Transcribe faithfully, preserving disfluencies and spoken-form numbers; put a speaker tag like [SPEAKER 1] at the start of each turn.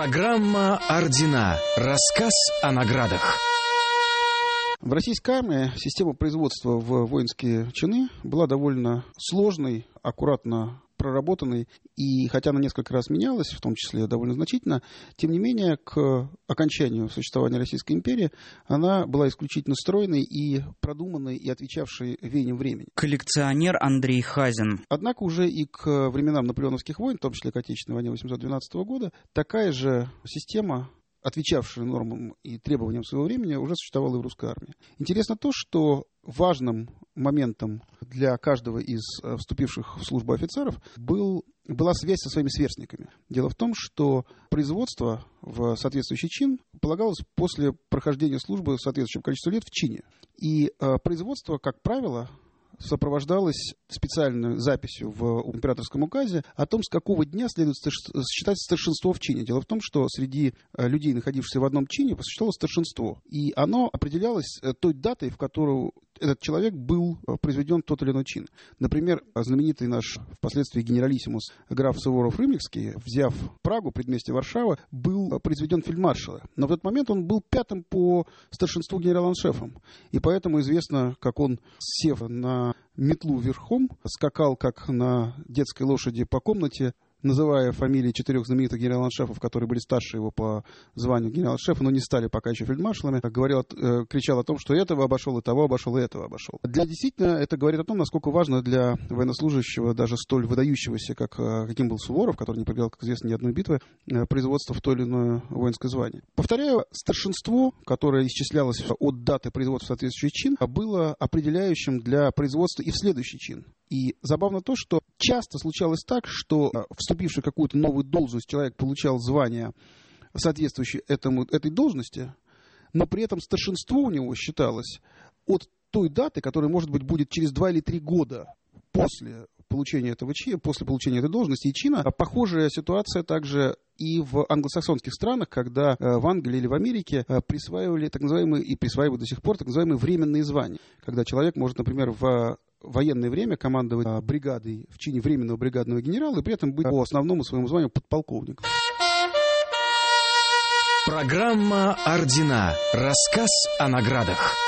[SPEAKER 1] Программа «Ордена». Рассказ о наградах.
[SPEAKER 2] В российской армии система производства в воинские чины была довольно сложной, аккуратно проработанной, и хотя она несколько раз менялась, в том числе довольно значительно, тем не менее, к окончанию существования Российской империи она была исключительно стройной и продуманной, и отвечавшей веяниям времени.
[SPEAKER 3] Коллекционер Андрей Хазин.
[SPEAKER 2] Однако уже и к временам наполеоновских войн, в том числе к Отечественной войне восемьсот двенадцатого года, такая же система, отвечавшая нормам и требованиям своего времени, уже существовала и в русской армии. Интересно то, что важным моментом для каждого из вступивших в службу офицеров был, была связь со своими сверстниками. Дело в том, что производство в соответствующий чин полагалось после прохождения службы соответствующего количества лет в чине. И э, производство, как правило, сопровождалось специальной записью в императорском указе о том, с какого дня следует считать старшинство в чине. Дело в том, что среди людей, находившихся в одном чине, существовало старшинство. И оно определялось той датой, в которую этот человек был произведен в тот или иной чин. Например, знаменитый наш впоследствии генералиссимус граф Суворов-Рымникский, взяв Прагу, предместье Варшава, был произведен фельдмаршала. Но в этот момент он был пятым по старшинству генерал-аншефом. И поэтому известно, как он, сев на метлу верхом, скакал, как на детской лошади, по комнате, называя фамилии четырех знаменитых генерал-аншефов, которые были старше его по званию генерал-аншефа, но не стали пока еще фельдмаршалами, говорил, э, кричал о том, что этого обошел, и того обошел, и этого обошел. Для действительно это говорит о том, насколько важно для военнослужащего, даже столь выдающегося, как, каким был Суворов, который не проиграл, как известно, ни одной битвы, э, производство в то или иное воинское звание. Повторяю, старшинство, которое исчислялось от даты производства в соответствующий чин, было определяющим для производства и в следующий чин. И забавно то, что часто случалось так, что вступивший в какую-то новую должность человек получал звание, соответствующее этому, этой должности, но при этом старшинство у него считалось от той даты, которая, может быть, будет через два или три года после получения этого чина, после получения этой должности и чина. Похожая ситуация также и в англосаксонских странах, когда в Англии или в Америке присваивали так называемые, и присваивают до сих пор, так называемые временные звания. Когда человек может, например, в военное время командовать бригадой в чине временного бригадного генерала и при этом быть по основному своему званию подполковником.
[SPEAKER 1] Программа «Ордена». Рассказ о наградах.